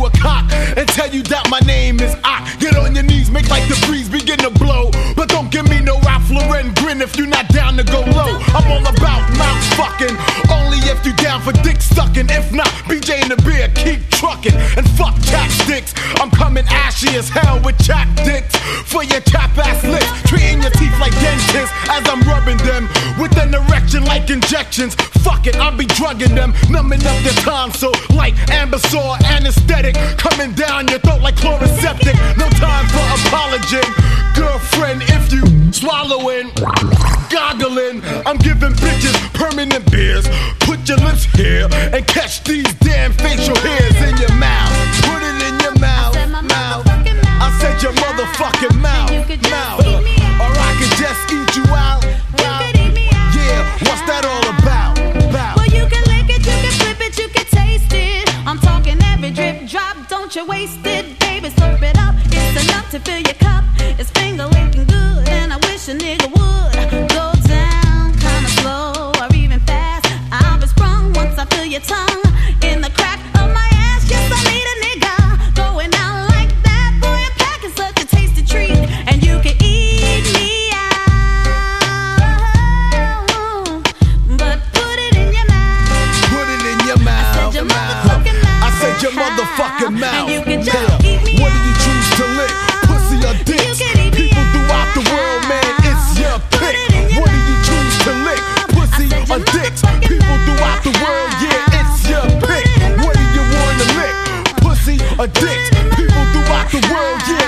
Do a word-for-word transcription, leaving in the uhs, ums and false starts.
a cock and tell you that my name is I. Get on your knees, make like the breeze begin to blow. But don't give me no Ralph Lauren grin if you're not down to go low. I'm all about mouth fucking, only if you down for dick sucking. If not, B J and the beer, keep trucking. And fuck chapsticks, I'm coming ashy as hell with chap dicks for your chap ass lips. Treating your teeth like dentists as I'm rubbing them with an erection like injections. Fuck it, I'll be drugging them, numbing up their tonsil like Ambisor anesthetic, coming down your throat like chloroseptic. No time for apology, girlfriend, if you swallowing, goggling. I'm giving bitches permanent beers. Put your lips here and catch these damn facial hairs in your mouth. Put it in your mouth, mouth. I said your motherfucking mouth, mouth. Or I could just eat you out, out. Yeah, what's that all about? about? Well, you can lick it, you can flip it, you can taste it. I'm talking every drip drop, don't you waste it, baby. Slurp it up, it's enough to fill your cup. It's finger licking good, and I wish a nigga would go down kinda slow or even fast. I'll be sprung once I feel your tongue in the crack of my ass. Yes, I need a nigga going out like that. Boy, I'm packing such a tasty treat, and you can eat me out, but put it in your mouth. Put it in your mouth. I said your motherfucking mouth. I said your motherfucking mouth. And you can just yeah. eat me What do you out. choose to lick? Pussy or dicks? You can eat me People throughout the out. world, man, it's your Put pick. it in your What do you choose to lick? Pussy I said or your dicks? motherfucking People throughout the world, yeah, it's your Put pick. it in my What do you wanna lick? Pussy or dicks? it in my People throughout the world, yeah,